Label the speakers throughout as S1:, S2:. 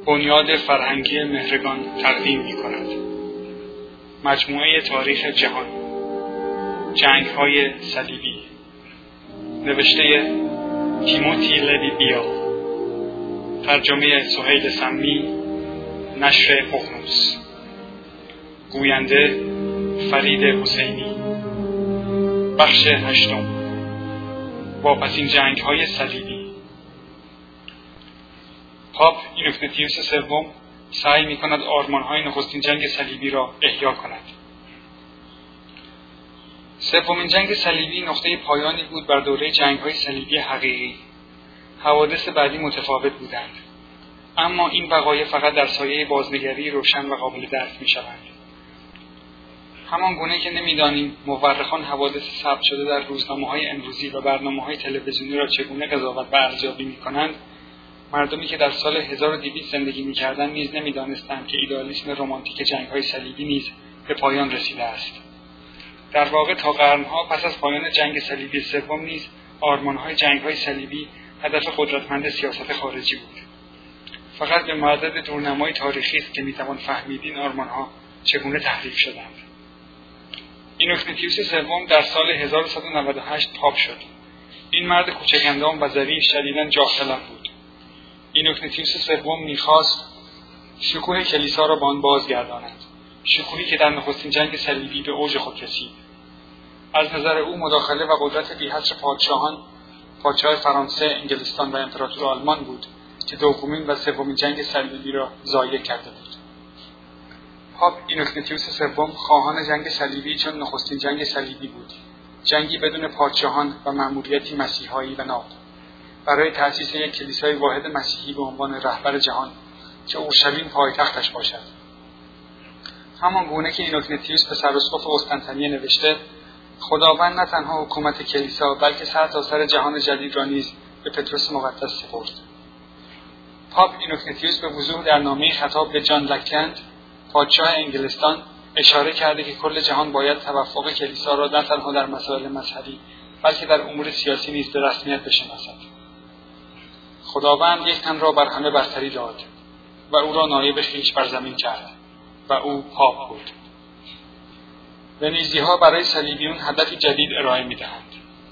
S1: بنیاد فرهنگی مهرگان تقدیم می‌کند. مجموعه تاریخ جهان، جنگ‌های صلیبی، نوشته تیموتی لوی بیا، ترجمه سهیل سمی، نشر ققنوس، گوینده فرید حسینی. بخش 8. واپسین جنگ‌های صلیبی. پاپ اینوکنتیوس سوم سعی می‌کند آرمان‌های نخستین جنگ صلیبی را احیا کند. سومین جنگ صلیبی نقطه پایانی بود بر دوره جنگ‌های صلیبی حقیقی. حوادث بعدی متفاوت بودند، اما این وقایع فقط در سایه بازنگری روشن و قابل درک می‌شوند. همان گونه که نمی‌دانیم مورخان حوادث ثبت شده در روزنامه‌های امروزی و برنامه‌های تلویزیونی را چگونه قضاوت و ارزیابی می‌کنند، مردمی که در سال 1200 زندگی می‌کردند نیز نمی‌دانستند که ایدئالیسم رمانتیک جنگ‌های صلیبی نیز به پایان رسیده است. در واقع تا قرن‌ها پس از پایان جنگ صلیبی سوم نیز آرمان‌های جنگ‌های صلیبی هدف قدرتمند سیاست خارجی بود. فقط به مدد دورنمای تاریخی است که می‌توان فهمید این آرمان‌ها چگونه تحریف شدند. اینوکنتیوس سوم در سال 1198 پاپ شد. این مرد کوچک‌اندام و ظریف شدیداً جاه-طلب بود. اینوکنتیوس سوم می‌خواست شکوه کلیسا را به آن بازگرداند، شکوهی که در نخستین جنگ صلیبی به اوج خود رسید. از نظر او مداخله و قدرت بی‌حصر پادشاه فرانسه، انگلستان و امپراتور آلمان بود که دومین و سومین جنگ صلیبی را ضایع کرده بود. پاپ اینوکنتیوس سوم خواهان جنگ صلیبی چون نخستین جنگ صلیبی بود، جنگی بدون پادشاهان و مأموریتی مسیحایی و ناب، برای تأسیس یک کلیسای واحد مسیحی به عنوان رهبر جهان که اورشلیم پایتختش باشد. همان گونه که اینوکنتیوس پسر اسقف قسطنطنیه نوشته، خداوند نه تنها حکومت کلیسا بلکه سرتاسر جهان جدید را نیز به پطرس مقدس سپرد. پاپ اینوکنتیوس به وضوح در نامه خطاب به جان لکلند، پادشاه انگلستان، اشاره کرده که کل جهان باید توافق کلیسا را نه تنها در مسائل مذهبی بلکه در امور سیاسی نیز به رسمیت بشناسد. خداوند یک تن را بر همه برتری داد و او را نایب خویش بر زمین کرد و او پاپ بود. ونیزی‌ها برای صلیبیون هدفی جدید ارائه می‌دهند.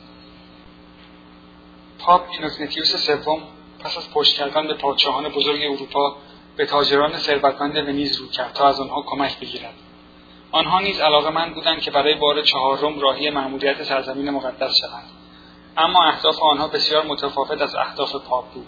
S1: پاپ اینوکنتیوس سوم پس از پشت کردن به پادشاهان بزرگ اروپا به تاجران ثروتمند ونیز رو کرد تا از آنها کمک بگیرد. آنها نیز علاقه‌مند بودند که برای بار چهارم راهی مأموریت سرزمین مقدس شوند، اما اهداف آنها بسیار متفاوت از اهداف پاپ بود.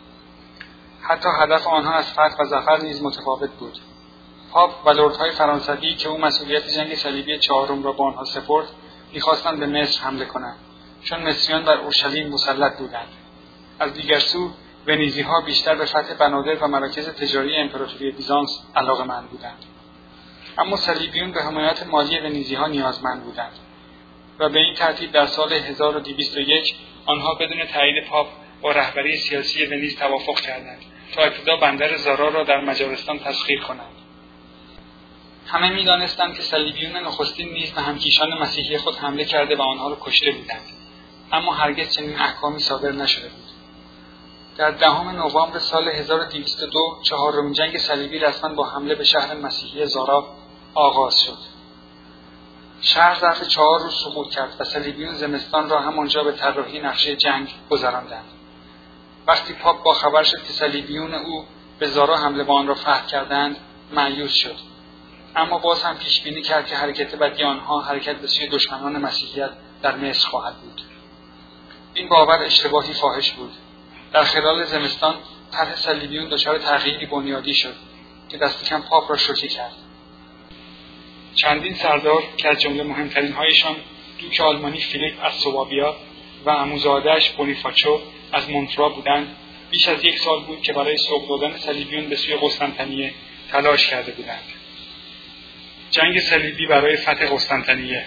S1: حتی هدف آنها از فتح و ظفر نیز متفاوت بود. پاپ و لردهای فرانسوی که او مسئولیت جنگ صلیبی چهارم را به آنها سپرد، می‌خواستند به مصر حمله کنند، چون مصریان بر اورشلیم مسلط بودند. از دیگر سو، ونیزی‌ها بیشتر به فتح بنادر و مراکز تجاری امپراتوری بیزانس علاقه‌مند بودند. اما صلیبیون به حمایت مالی ونیزی‌ها نیازمند بودند و به این ترتیب در سال 1201 آنها بدون تایید پاپ با رهبری سیاسی ونیز توافق کردند تا ابتدا بندر زارا را در مجارستان تسخیر کنند. همه می‌دانستند که صلیبیون نخستین نیز به همکیشان مسیحی خود حمله کرده و آنها را کشته بودند، اما هرگز چنین احکامی صادر نشده بود. در 10 نوامبر سال 1202 چهارمین جنگ صلیبی رسما با حمله به شهر مسیحی زارا آغاز شد. شهر ظرف 4 روز سقوط کرد و صلیبیون زمستان را همانجا به طراحی نقشه جنگ گذراندند. وقتی پاپ با خبر شد که صلیبیون او به زارا حمله به آن را فتح کردند، مایوس شد، اما باز هم پیش بینی کرد که حرکت بعدی آنها حرکت به سوی دشمنان مسیحیت در مصر خواهد بود. این باور اشتباهی فاحش بود. در خلال زمستان طرح صلیبیون دچار تغییری بنیادی شد که دست کم پاپ را شوکه کرد. چندین سردار که از جمله مهمترین هایشان دوک آلمانی فیلیپ از سوابیا و عموزاده‌اش بونیفاچو از مونترا بودند، بیش از 1 سال بود که برای سوق دادن صلیبیون به سوی قسطنطنیه تلاش کرده بودند. جنگ صلیبی برای فتح قسطنطنیه.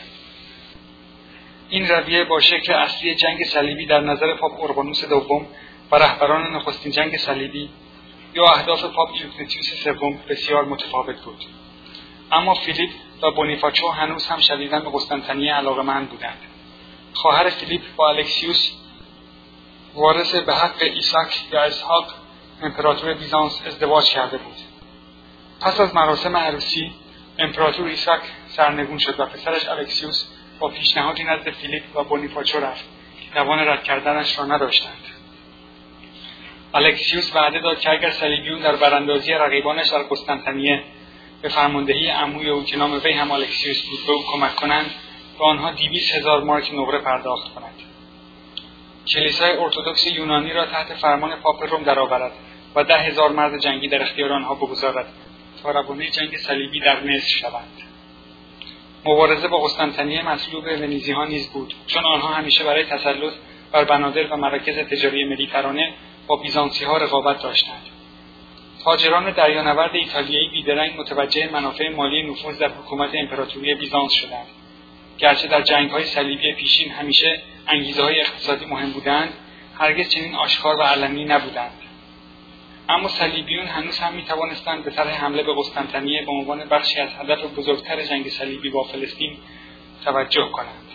S1: این رویه با شکل اصلی جنگ صلیبی در نظر پاپ اوربانوس دوم و رهبران نخستین جنگ صلیبی یا اهداف پاپ اینوکنتیوس سوم بسیار متفاوت بود. اما فیلیپ و بونیفاچو هنوز هم شدیداً به قسطنطنیه علاقه‌مند بودند. خواهر فیلیپ با الکسیوس وارث به حق ایساک یا اسحاق امپراتور بیزانس ازدواج کرده بود. پس از مراسم عروسی امپراتور ایساک سرنگون شد و پسرش الکسیوس با پیشنهادی نزد فیلیپ و بونیفاچو رفت که توان رد کردنش را نداشتند. الکسیوس وعده داد که اگر صلیبیون در براندازی رقیبانش در قسطنطنیه به فرماندهی عموی او که نام وی هم الکسیوس بود به او کمک کنند به آنها 200,000 مارک نقره پرداخت کند. کلیسای ارتدوکس یونانی را تحت فرمان پاپ روم درآورد و 10,000 مرد جنگی در اختیار آنها بگذارد تا روانه جنگ صلیبی در مصر شوند. مبارزه با قسطنطنیه مطلوب ونیزی‌ها نیز بود، چون آنها همیشه برای تسلط بر بنادر و مراکز تجاری مدیترانه با بیزانسی‌ها رقابت داشتند. تاجران دریانورد ایتالیایی بیدرنگ متوجه منافع مالی نفوذ در حکومت امپراتوری بیزانس شدند. گرچه در جنگ‌های صلیبی پیشین همیشه انگیزه‌های اقتصادی مهم بودند، هرگز چنین آشکار و علنی نبودند. اما صلیبیون هنوز هم می‌توانستند به طرح حمله به قسطنطنیه به عنوان بخشی از هدف بزرگتر جنگ صلیبی با فلسطین توجه کنند.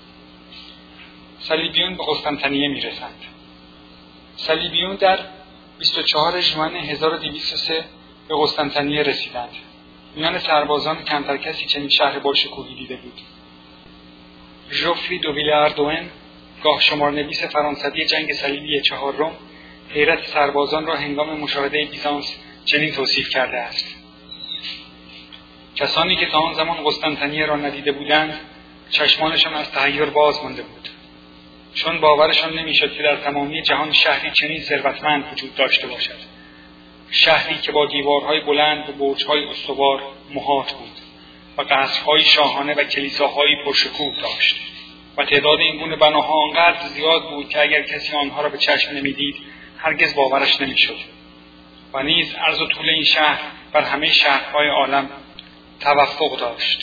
S1: صلیبیون به قسطنطنیه می‌رسند. صلیبیون در 24 ژوئن 1203 به قسطنطنیه رسیدند. میان سربازان کمتر کسی چنین شهر باشکوهی دیده بود. ژوفری دو ویلاردوئن، گاه شمارنویس فرانسوی جنگ صلیبی چهارم، حیرت سربازان را هنگام مشاهده بیزانس چنین توصیف کرده است: کسانی که تا آن زمان قسطنطنیه را ندیده بودند، چشمانشان از تحیر باز مانده بود، چون باورشان نمیشد که در تمامی جهان شهری چنین ثروتمند وجود داشته باشد. شهری که با دیوارهای بلند و برج‌های استوار محاط بود و قصرهای شاهانه و کلیساهای پرشکوه داشت و تعداد این گونه بناها آنقدر زیاد بود که اگر کسی آنها را به چشم نمیدید هرگز باورش نمیشد. و نیز عرض و طول این شهر بر همه شهرهای عالم توفق داشت.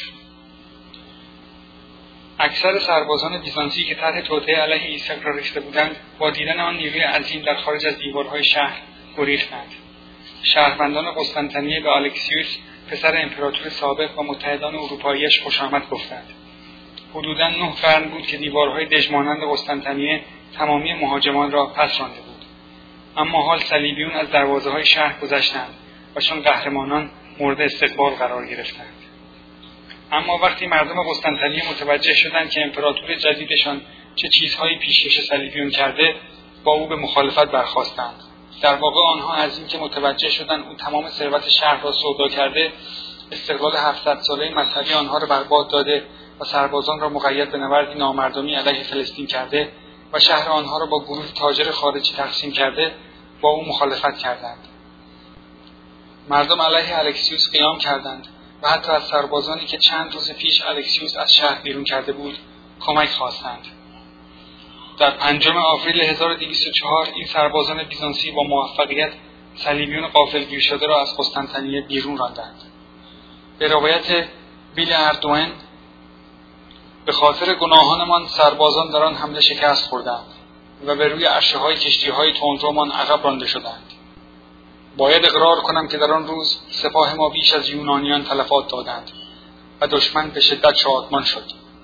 S1: اکثر سربازان بیزانسی که طرح توطئه علیه ایساک را ریخته بودند، با دیدن آن نیروی عظیم در خارج از دیوارهای شهر گریختند. شهروندان قسطنطنیه به الکسیوس پسر امپراتور سابق و متحدان اروپاییش خوش آمد گفتند. حدوداً 9 قرن بود که دیوارهای دژمانند قسطنطنیه تمامی مهاجمان را پس رانده بود. اما حال صلیبیون از دروازه‌های شهر گذشتند و چون قهرمانان مورد استقبال قرار گرفتند. اما وقتی مردم قسطنطنیه متوجه شدند که امپراتور جدیدشان چه چیزهایی پیشکش صلیبیون کرده، با او به مخالفت برخاستند. در واقع آنها از این که متوجه شدند او تمام ثروت شهر را سودا کرده، استقلال 700 ساله مذهبی آنها را برباد داده و سربازان را مقید به نبردی نامردمی علیه فلسطین کرده و شهر آنها را با گروه تاجر خارجی تقسیم کرده، با او مخالفت کردند. مردم علیه الکسیوس قیام کردند و حتی از سربازانی که چند روز پیش الکسیوس از شهر بیرون کرده بود کمک خواستند. در 5 آوریل 1204 این سربازان بیزانسی با موفقیت صلیبیون غافلگیر شده را از قسطنطنیه بیرون راندند. به روایت ویلاردوئن، به خاطر گناهانمان سربازان در آن حمله شکست خوردند و به روی عرشه‌های کشتی‌های تندرومان عقب رانده شدند. باید اقرار کنم که در آن روز سپاه ما بیش از یونانیان تلفات دادند و دشمن به شدت شادمان شد.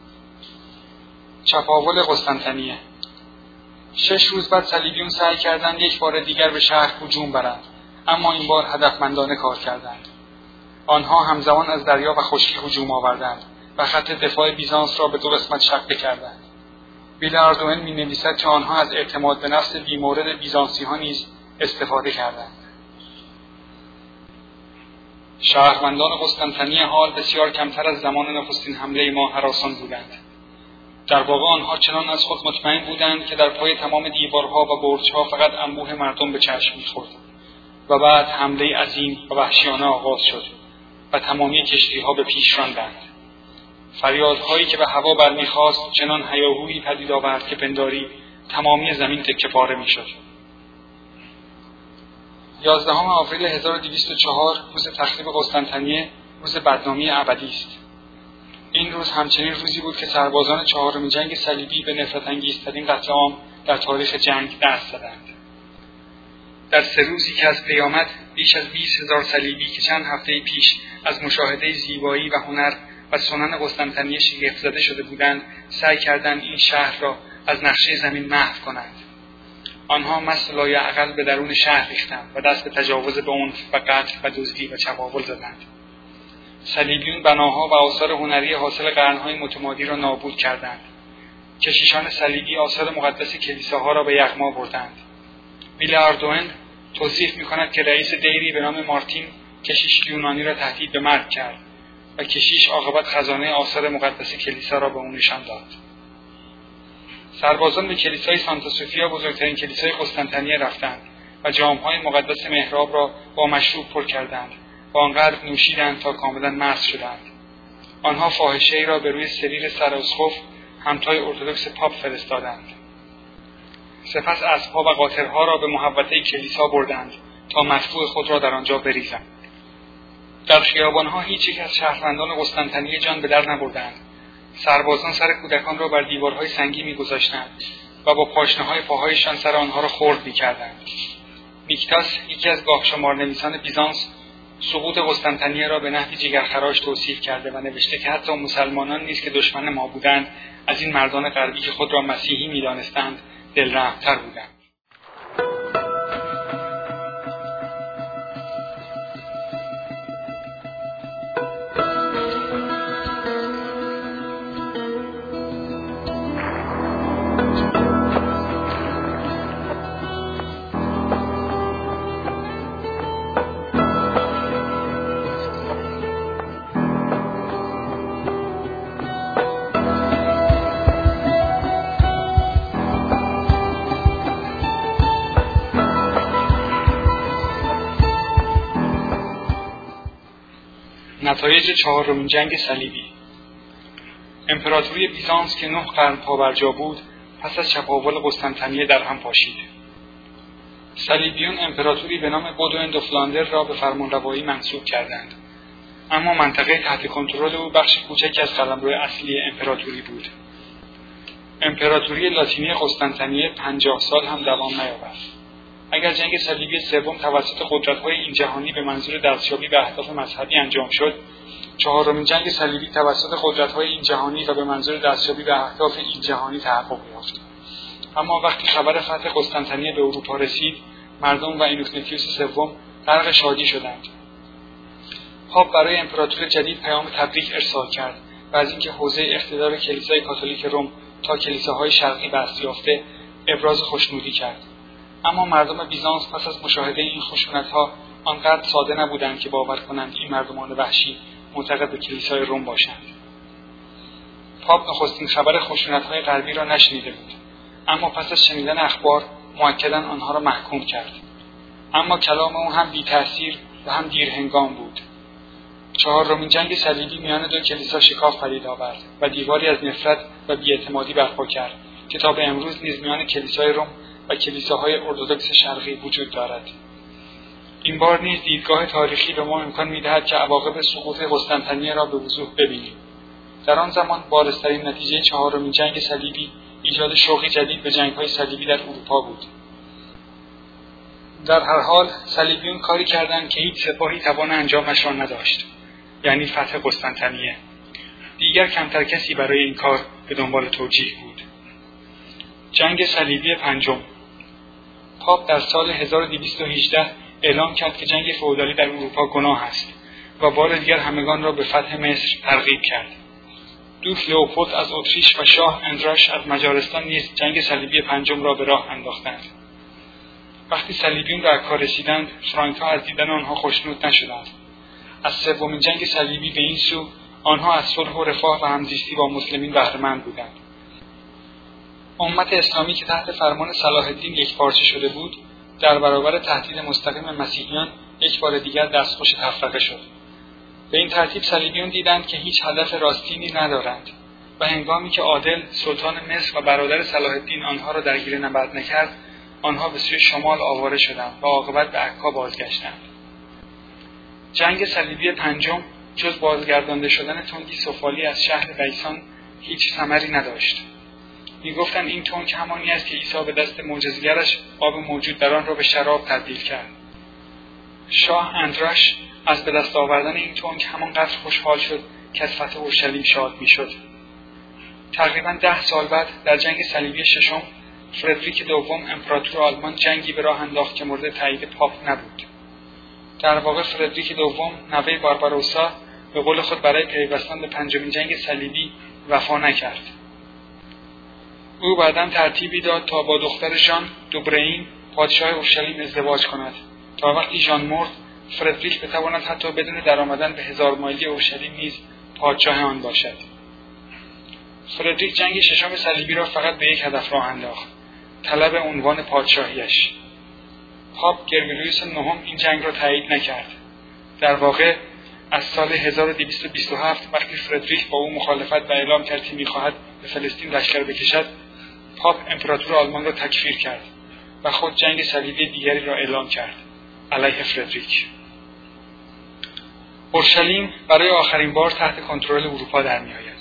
S1: چپاول قسطنطنیه. 6 روز بعد صلیبیون سعی کردند یک بار دیگر به شهر هجوم برند، اما این بار هدفمندانه کار کردند. آنها همزمان از دریا و خشکی هجوم آوردند و خط دفاع بیزانس را به 2 قسمت شق کردند. ویلاردوئن می‌نویسد که آنها از اعتماد به نفس بیمورد بیزانسی‌ها نیز استفاده کردند. شهروندان قسطنطنیه حال بسیار کمتر از زمان نخستین حمله ما هراسان بودند. در واقع آنها چنان از خود مطمئن بودند که در پای تمام دیوارها و برج‌ها فقط انبوه مردم به چشم می‌خورد. و بعد حمله عظیم و وحشیانه آغاز شد و تمامی کشتی‌ها به پیش راندند. فریادهایی که به هوا برمیخواست چنان هیاهویی پدید آورد که پنداری تمامی زمین تکه‌پاره میشد. 11 آوریل 1204 روز تخریب قسطنطنیه روز بدنامی ابدی است. این روز همچنین روزی بود که سربازان 4 جنگ صلیبی به نفرت‌انگیزترین قتل عام در تاریخ جنگ دست زدند. در 3 روزی که از پیامد بیش از 20,000 صلیبی که چند هفته پیش از مشاهده زیبایی و هنر و سنن قسطنطنیه شگفت زده شده بودند، سعی کردند این شهر را از نقشه زمین محو کنند. آنها مست لایعقل به درون شهر ریختند و دست به تجاوز به عنف و قتل و دزدی و چپاول زدند. صلیبیون بناها و آثار هنری حاصل قرنهای متمادی را نابود کردند. کشیشان صلیبی آثار مقدس کلیساها را به یغما بردند. ویل اردوئن توصیف می‌کند که رئیس دیری به نام مارتین کشیش یونانی را تهدید به مرگ کرد و کشیش عاقبت خزانه آثار مقدس کلیسا را به او نشان داد. سربازان به کلیسای سانتا سوفیا، بزرگترین کلیسای قسطنطنیه، رفتند و جام‌های مقدس محراب را با مشروب پر کردند و آنقدر نوشیدند تا کاملا مست شدند. آنها فاحشه‌ای را به روی سریر سر اسقف همتای ارتدوکس پاپ فرستادند. سپس اسب‌ها و قاطرها را به محوطه کلیسا بردند تا مدفوع خود را در آنجا بریزند. در خیابان‌ها هیچ یک از شهروندان قسطنطنیه جان به در نبردند. سربازان سر کودکان را بر دیوارهای سنگی می‌گذاشتند و با پاشنه‌های پاهایشان سر آنها را خرد می‌کردند. نیکتاس، یکی از گاهشمارنویسان بیزانس، سقوط قسطنطنیه را به نحوی جگرخراش توصیف کرده و نوشته که حتی مسلمانان نیز که دشمن ما بودند از این مردان غربی که خود را مسیحی می‌دانستند دلرحم‌تر بودند. نتایج چهارمین جنگ صلیبی. امپراتوری بیزانس که 9 قرن پابرجا بود، پس از چپاول قسطنطنیه در هم پاشید. صلیبیون امپراتوری به نام بودوئن دو فلاندر را به فرمانروایی منصوب کردند، اما منطقه تحت کنترل او بخش کوچکی از قلمرو اصلی امپراتوری بود. امپراتوری لاتینی قسطنطنیه 50 سال هم دوام نیاورد. اگر جنگ صلیبی سوم توسط قدرت‌های این جهانی به منظور دستیابی به اهداف مذهبی انجام شد، چهارمین جنگ صلیبی توسط قدرت‌های این جهانی و به منظور دستیابی به اهداف این جهانی تحقق یافت. اما وقتی خبر فتح قسطنطنیه به اروپا رسید، مردم و اینوکنتیوس سوم غرق شادی شدند. پاپ برای امپراتور جدید پیام تبریک ارسال کرد و از اینکه حوزه اقتدار کلیسای کاتولیک روم تا کلیساهای شرقی بسط یافته ابراز خوشنودی کرد. اما مردم بیزانس پس از مشاهده این خشونت‌ها آنقدر ساده نبودند که باور کنند این مردمان وحشی معتقد به کلیسای روم باشند. پاپ نخستین خبر خشونت‌های غربی را نشنیده بود، اما پس از شنیدن اخبار مؤکداً آنها را محکوم کرد. اما کلام او هم بی تأثیر و هم دیرهنگام بود. چهارمین جنگ صلیبی میان دو کلیسا شکاف پدید آورد و دیواری از نفرت و بی‌اعتمادی برپا کرد که تا به امروز نیز میان کلیسای روم و کلیساهای ارتدوکس شرقی وجود دارد. این بار نیز دیدگاه تاریخی به ما امکان می‌دهد که عواقب سقوط قسطنطنیه را به وضوح ببینیم. در آن زمان بارزترین نتیجه چهارمین جنگ صلیبی ایجاد شوقی جدید به جنگ‌های صلیبی در اروپا بود. در هر حال صلیبیون کاری کردند که هیچ سپاهی توان انجامش را نداشت، یعنی فتح قسطنطنیه. دیگر کمتر کسی برای این کار به دنبال توجیه بود. جنگ صلیبی پنجم. پاپ در سال 1218 اعلام کرد که جنگ فئودالی در اروپا گناه است و بار دیگر همگان را به فتح مصر ترغیب کرد. دوک لئوپولد از اتریش و شاه اندراش از مجارستان نیز جنگ صلیبی پنجم را به راه انداختند. وقتی صلیبیون به عکا رسیدند، فرانک‌ها از دیدن آنها خوشنود نشدند. از سومین جنگ صلیبی به این سو آنها از صلح و رفاه و همزیستی با مسلمین بهره‌مند بودند. امت اسلامی که تحت فرمان صلاح الدین یکپارچه شده بود، در برابر تهدید مستقیم مسیحیان یک بار دیگر دستخوش تفرقه شد. به این ترتیب صلیبیون دیدند که هیچ هدف راستینی ندارند و هنگامی که عادل سلطان مصر و برادر صلاح الدین آنها را درگیر نبرد نکرد، آنها به سوی شمال آواره شدند و عاقبت به عکا بازگشتند. جنگ صلیبی پنجم جز بازگردانده شدن تنگی سفالی از شهر بیسان هیچ ثمری نداشت. می‌گفتند این تنگ همانی است که عیسی به دست معجزه‌گرش آب موجود در آن را به شراب تبدیل کرد. شاه اندراش از به دست آوردن این تنگ همانقدر خوشحال شد که از فتح اورشلیم شاد می‌شد. تقریباً 10 سال بعد در جنگ صلیبی ششم فردریک دوم امپراتور آلمان جنگی به راه انداخت که مورد تایید پاپ نبود. در واقع فردریک دوم نوه بارباروسا به قول خود برای پیوستن به پنجمین جنگ صلیبی وفا نکرد. او بعداً ترتیبی داد تا با دختر ژان دوبرین پادشاه اورشلیم ازدواج کند تا وقتی ژان مرد فردریک بتواند حتی بدون درآمدن به 1000 مایلی اورشلیم نیز پادشاه آن باشد. فردریک جنگ ششم صلیبی را فقط به یک هدف راه انداخت: طلب عنوان پادشاهیش. پاپ گرگوریوس نهم این جنگ را تایید نکرد. در واقع از سال 1227 وقتی فردریک با او مخالفت و اعلام کرد که می‌خواهد به فلسطین لشکر بکشد، پاپ امپراتور آلمان را تکفیر کرد و خود جنگ صلیبی دیگری را اعلام کرد علیه فردریک. اورشلیم برای آخرین بار تحت کنترل اروپا در می‌آید.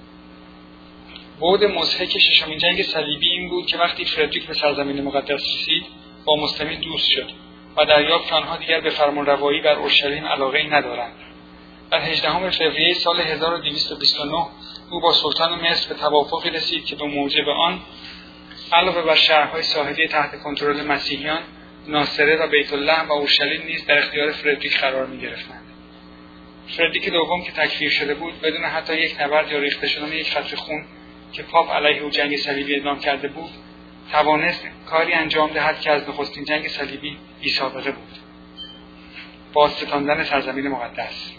S1: بعد مضحک ششمین جنگ صلیبی این بود که وقتی فردریک به سرزمین مقدس رسید با مسلمین دوست شد و دریافت که آنها دیگر به فرمانروایی بر اورشلیم علاقه‌ای ندارند. در 18 فوریه سال 1229 او با سلطان مصر به توافقی رسید که به موجب آن علاوه بر شهرهای ساحلی تحت کنترل مسیحیان، ناصره و بیت الله و اورشلیم نیز در اختیار فردریک قرار می‌گرفتند. فردریک دوم که تکفیر شده بود بدون حتی یک نبرد یا ریخته شدن یک قطره خون که پاپ علیه او جنگ صلیبی اعلام کرده بود، توانست کاری انجام دهد که از نخستین جنگ صلیبی بی‌سابقه بود: بازستاندن سرزمین مقدس.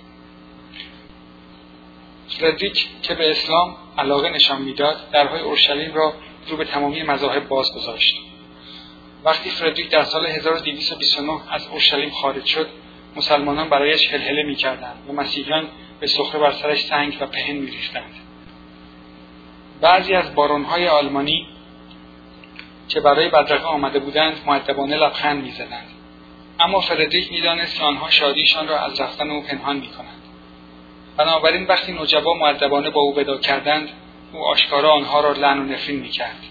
S1: فردریک که به اسلام علاقه نشان می‌داد، درهای اورشلیم را رو به تمامی مذاهب باز گذاشت. وقتی فردریک در سال 1229 از اورشلیم خارج شد، مسلمانان برایش هلهله می‌کردند و مسیحیان به سخره بر سرش سنگ و پهن می‌ریختند. بعضی از بارون‌های آلمانی که برای بدرقه آمده بودند مؤدبانه لبخند می‌زدند، اما فردریک می‌دانست که آنها شادیشان را از رفتن او پنهان می‌کنند. بنابراین وقتی نجبا مؤدبانه با او وداع کردند، او آشکارا آنها را لعن و نفرین می‌کرد.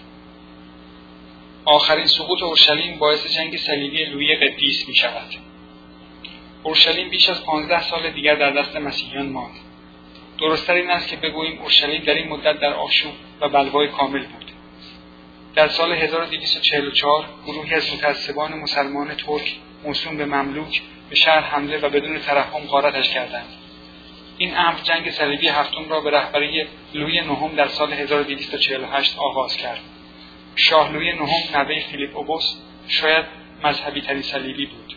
S1: آخرین سقوط اورشلیم باعث جنگ صلیبی لویی قدیس می‌شود. اورشلیم بیش از 15 سال دیگر در دست مسیحیان ماند. درست‌تر این است که بگوییم اورشلیم در این مدت در آشوب و بلوای کامل بود. در سال 1244 گروهی از متعصبان مسلمان ترک موسوم به مملوک به شهر حمله و بدون ترحم غارتش کردند. این امر جنگ صلیبی هفتم را به رهبری لویی نهم در سال 1248 آغاز کرد. شاه لویی نهم نوه فیلیپ اوگوست شاید مذهبی ترین صلیبی بود.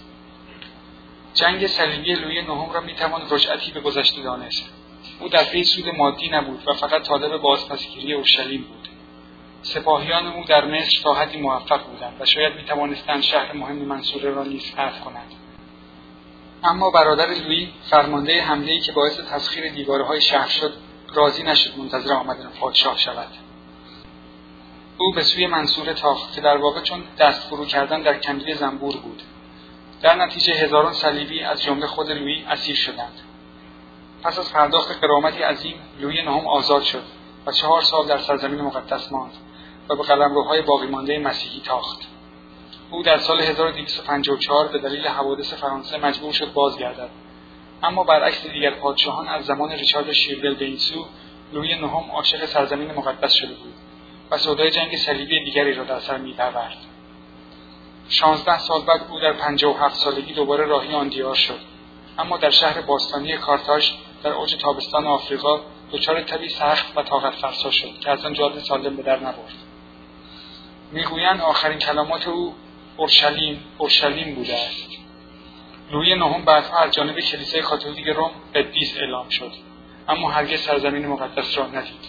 S1: جنگ صلیبی لویی نهم را میتوان رجعتی به گذشته دانست. او در پی سود مادی نبود و فقط طالب بازپسگیری اورشلیم بود. سپاهیان او در مصر تا حدی موفق بودند و شاید میتوانستند شهر مهم منصوره را نیز فتح کنند. اما برادر لویی فرمانده حمله‌ای که باعث تسخیر دیوارهای شهر شد راضی نشد منتظر آمدن پادشاه شود. او به سوی منصوره تاخت که در واقع چون دست فرو کردن در کندوی زنبور بود. در نتیجه هزاران صلیبی از جمله خود لویی اسیر شدند. پس از پرداخت غرامتی عظیم لویی نهم آزاد شد و 4 سال در سرزمین مقدس ماند و به قلمروهای باقی مانده مسیحی تاخت. او در سال 1254 به دلیل حوادث فرانسه مجبور شد بازگردد، اما برعکس دیگر پادشاهان از زمان ریچارد شیرول به این سو، لویی نهم عاشق سرزمین مقدس شده بود و سودای جنگ صلیبی دیگری را در سر می‌پرورد. 16 سال بعد او در 57 سالگی دوباره راهی آن دیار شد، اما در شهر باستانی کارتاژ در اوج تابستان آفریقا دچار تبی سخت و طاقت فرسا شد که از آن جان سالم به در نبرد. میگویند آخرین کلمات او اورشلیم اورشلیم بوده است. لویی نهم بعدها از جانب کلیسای کاتولیک روم قدیس اعلام شد، اما هرگز سرزمین مقدس را ندید.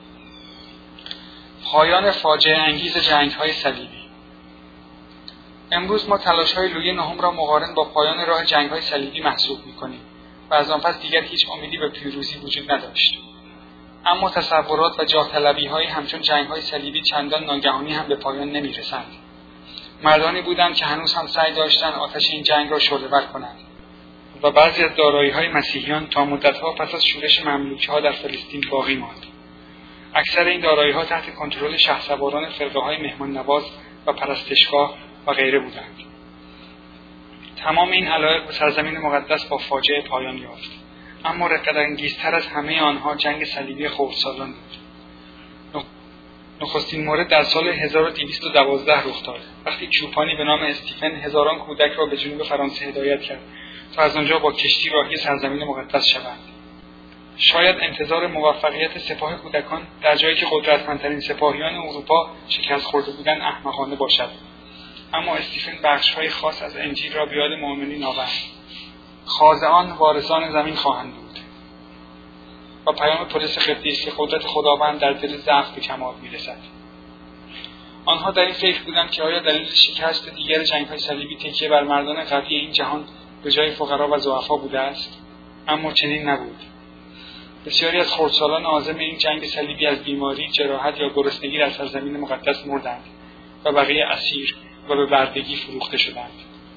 S1: پایان فاجعه انگیز جنگ‌های صلیبی. امروز ما تلاش‌های لویی نهم را مقارن با پایان راه جنگ‌های صلیبی محسوب می‌کنیم و از آن پس دیگر هیچ امیدی به پیروزی وجود نداشت. اما تصورات و جاه طلبی‌های همچون جنگ‌های صلیبی چندان ناگهانی هم به پایان نمی‌رسند. مردانی بودند که هنوز هم سعی داشتند آتش این جنگ را شعله‌ور کنند و بعضی از دارایی‌های مسیحیان تا مدت‌ها پس از شورش مملوک‌ها در فلسطین باقی ماند. اکثر این دارایی‌ها تحت کنترل شهسواران فرقه‌های مهمان‌نواز و پرستشگاه و غیره بودند. تمام این علایق به سرزمین مقدس با فاجعه پایان یافت، اما رقت‌انگیزتر از همه آنها جنگ صلیبی خردسالان بود. نخستین مورد در سال 1212 رخ داد، وقتی چوپانی به نام استیفن هزاران کودک را به جنوب فرانسه هدایت کرد تا از آنجا با کشتی راهی سرزمین مقدس شوند. شاید انتظار موفقیت سپاه کودکان در جایی که قدرتمندترین سپاهیان اروپا شکست خورده بودند احمقانه باشد، اما استیفن بخش‌های خاص از انجیل را به یاد مؤمنین آورد. خاضعان وارثان زمین خواهند بود و پیام پولس قدیس که قدرت خداوند در دل ضعف به کمال می‌رسد. آنها در این فکر بودند که آیا دلیل شکست دیگر جنگ‌های صلیبی تکیه بر مردان قوی این جهان به جای فقرا و ضعفا بوده است، اما چنین نبود. بسیاری از خردسالان عازم این جنگ صلیبی از بیماری، جراحت یا گرسنگی در سرزمین مقدس مردند و بقیه اسیر و به بردگی فروخته شدند.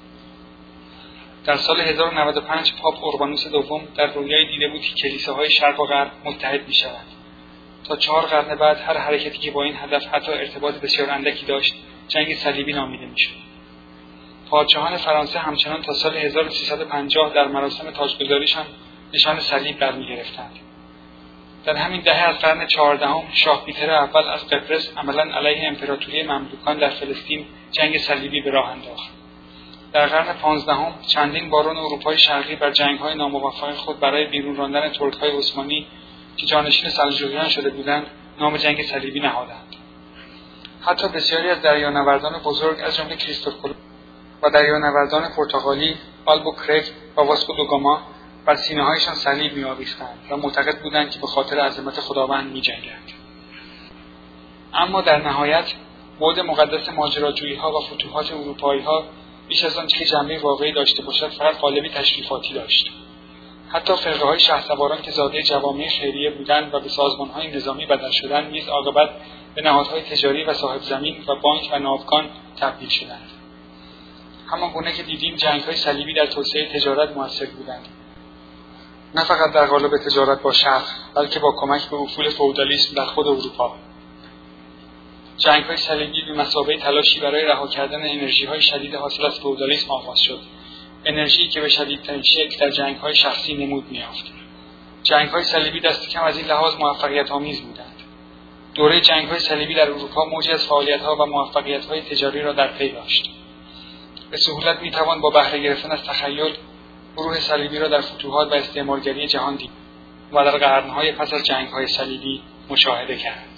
S1: در سال 1095 پاپ اوربانوس دوم در رویایی دیده بود که کلیساهای شرق و غرب متحد می‌شوند. تا 4 قرن بعد هر حرکتی که با این هدف حتی ارتباط بسیار اندکی داشت، جنگ صلیبی نامیده می‌شد. پادشاهان فرانسه همچنان تا سال 1350 در مراسم تاجگذاریشان نشان صلیب برمی‌گرفتند. در همین دهه از قرن 14 شاه پیتر اول از قبرس عملاً علیه امپراتوری مملوکان در فلسطین جنگ صلیبی به راه انداخت. در قرن 15 چندین بارون اروپای شرقی بر جنگ‌های ناموفق خود برای بیرون راندن ترک‌های عثمانی که جانشین سلجوقیان شده بودند نام جنگ صلیبی نهادند. حتی بسیاری از دریانوردان بزرگ از جمله کریستوف کلمب و دریانوردان پرتغالی آلبوکرک و واسکو دو گاما بر سینه‌هایشان صلیب می‌آویختند و معتقد بودند که به خاطر عظمت خداوند می‌جنگند. اما در نهایت بعد مقدس ماجراجویی‌ها و فتوحات اروپایی‌ها بیش از آنچه که جنبه واقعی داشته باشد فقط قالبی تشریفاتی داشت. حتی فرقه‌های شهسواران که زاده جوامع خیریه بودند و به سازمان‌های نظامی بدل شدند نیز عاقبت به نهادهای تجاری و صاحب زمین و بانک و ناوگان تبدیل شدند. همان گونه که دیدیم جنگ‌های صلیبی در توسعه تجارت مؤثر بودند، نه فقط در قالب تجارت با شرق بلکه با کمک به افول فئودالیسم در خود اروپا. جنگ‌های صلیبی به مثابه تلاشی برای رها کردن انرژی‌های شدید حاصل از فئودالیسم آغاز شد، انرژی که به شدیدترین شکل در جنگ‌های شخصی نمود می‌یافت. جنگ‌های صلیبی دست کم از این لحاظ موفقیت‌آمیز بودند. دوره جنگ‌های صلیبی در اروپا موجی از فعالیت‌ها و موفقیت‌های تجاری را در پی داشت. به سهولت می‌توان با بهره گرفتن از تخیل گروه صلیبی را در فتوحات و استعمارگری جهان دید و در قرن‌های پس از جنگ‌های صلیبی مشاهده کرد.